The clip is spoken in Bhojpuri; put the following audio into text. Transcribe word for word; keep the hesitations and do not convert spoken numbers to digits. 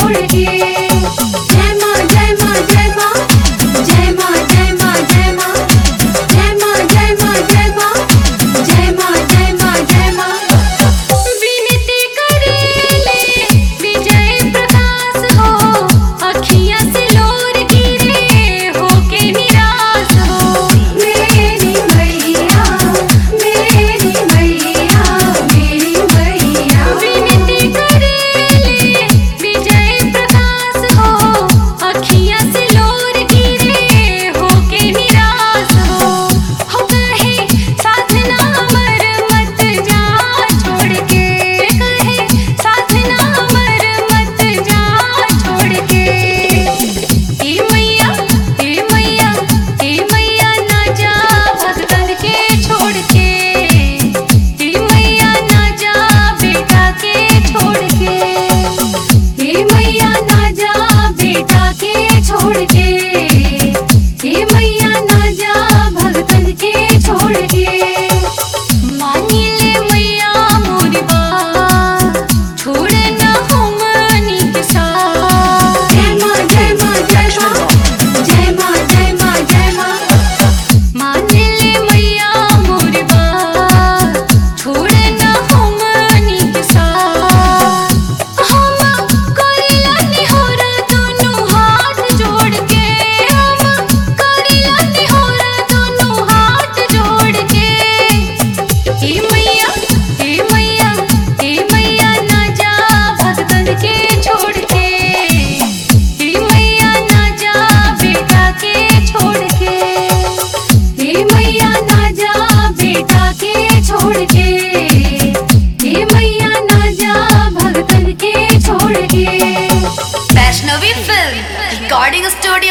छोड़ के। जय माँ जय माँ जय माँ जय माँ जय माँ जय माँ जय माँ जय माँ जय माँ जय माँ जय माँ जय माँ। विनती करेले विजय प्रकाश हो, अखियाँ से लोर गिरे होके निराश हो। मेरी मैया मेरी मैया मेरी मैया। विनती करेले विजय प्रकाश हो, अखियाँ से लोर गिरे होके निराश हो। हो कहे साधना अमर मत जा छोड़ के, कहे साधना अमर मत जा छोड़ के। ए मैया ए मैया ए मैया ना जा भगतन के छोड़ के। ए मैया ना जा बेटा के छोड़ के। ए मैया ना जा बेटा के छोड़ के। ए मैया ना जा भगतन के छोड़ के। मानी ले मैया मोरी बात, छोड़ ना हमनी के साथ। जय माँ जय माँ जय माँ जय माँ जय माँ जय माँ। मान ले मैया मोरी बात, छोड़ ना हमनी के साथ। हम करिला निहोरा दोनों हाथ जोड़ के, हम करिला निहोरा दोनों हाथ जोड़ के। ए मैया ए मैया ए मैया ना जा भगतन के छोड़ के। ए मैया ना जा बेटा के छोड़ के। ए मैया ना जा बेटा के छोड़ के। ए मैया ना जा भगतन के छोड़ के। Vaishnavi film recording studio